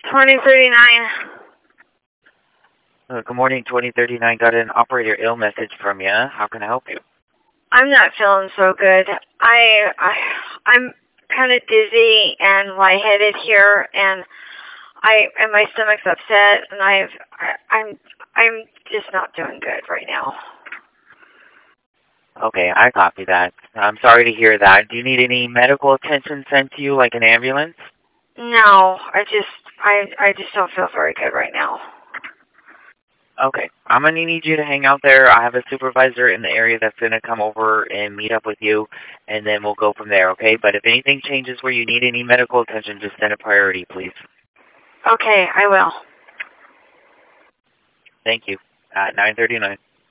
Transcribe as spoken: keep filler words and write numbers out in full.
twenty thirty-nine. Uh, good morning, twenty thirty-nine. Got an operator ill message from you. How can I help you? I'm not feeling so good. I, I I'm kind of dizzy and lightheaded here, and I and my stomach's upset, and I've I, I'm I'm just not doing good right now. Okay, I copy that. I'm sorry to hear that. Do you need any medical attention sent to you, like an ambulance? No, I just I I just don't feel very good right now. Okay, I'm going to need you to hang out there. I have a supervisor in the area that's going to come over and meet up with you, and then we'll go from there, okay? But if anything changes where you need any medical attention, just send a priority, please. Okay, I will. Thank you. At nine thirty-nine.